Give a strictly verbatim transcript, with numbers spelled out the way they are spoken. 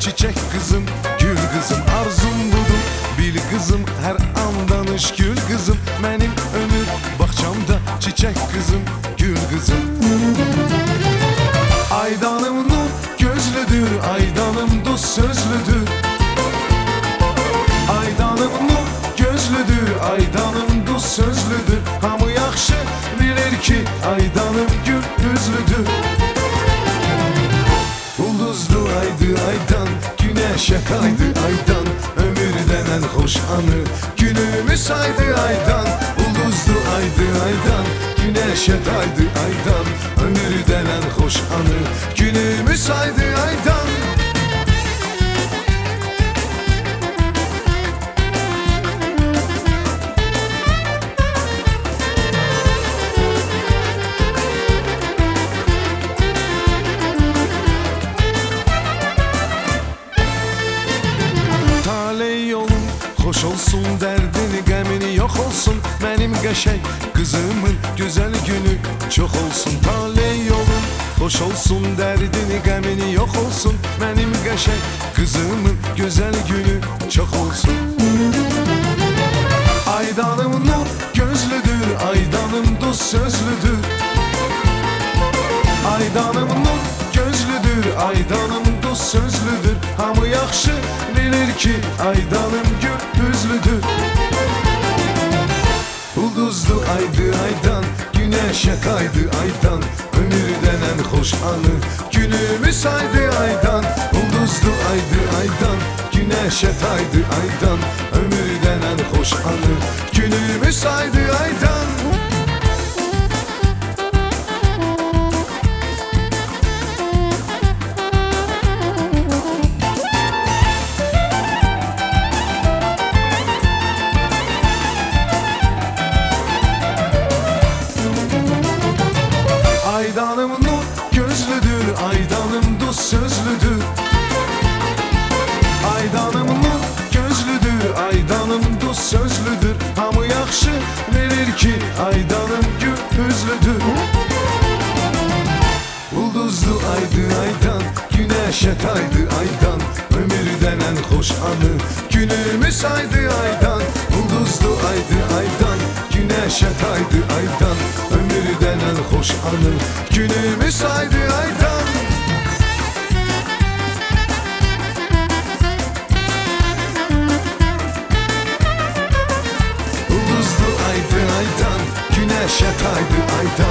çiçek kızım, gül kızım, arzum budur. Bil kızım, her an danış gül kızım. Benim ömür bahçamda çiçek kızım, gül kızım. Aydanım nur gözlüdür, aydanım dost sözlüdür. Aydanım nur gözlüdür, aydanım dost sözlüdür. Hamı yaxşı bilir ki aydanım gül üzlüdür. Ulduzlu aydı aydan, güneşe kaydı aydan. Ömürden en hoş anı günümü saydı aydan. Ulduzlu aydı aydan, güneşe kaydı aydan. Ömürden en hoş anı günümü saydı aydan. Hoş olsun derdini gemini yok olsun. Benim qəşəng kızımın güzel günü çok olsun. Taley yolun hoş olsun derdini gemini yok olsun. Benim qəşəng kızımın güzel günü çok olsun. Aydanım nur gözlüdür, aydanım dost sözlüdür. Aydanım nur gözlüdür, aydanım dost sözlüdür. Hamı yaxşı bilir ki aydanım gül üzlüdür. Ulduzlu aydı aydan, güneşe kaydı aydan. Ömürden en hoş anı günümü saydı aydan. Ulduzlu aydı aydan, güneşe kaydı aydan. Ömürden en hoş anı günümü saydı aydan. Aydanım nur gözlüdür, aydanım dost sözlüdür. Aydanım nur gözlüdür, aydanım dost sözlüdür. Hamı yaxşı bilir ki aydanım gül üzlüdür. Ulduzlu aydı aydan, güneşe kaydı aydan. Ömürden en hoş anı günümü saydı aydan. Ulduzlu aydı aydan, güneşe kaydı aydan. Ömürden en hoş anı günümü saydı aydan. Ulduzlu aydı aydan, güneşe kaydı aydan.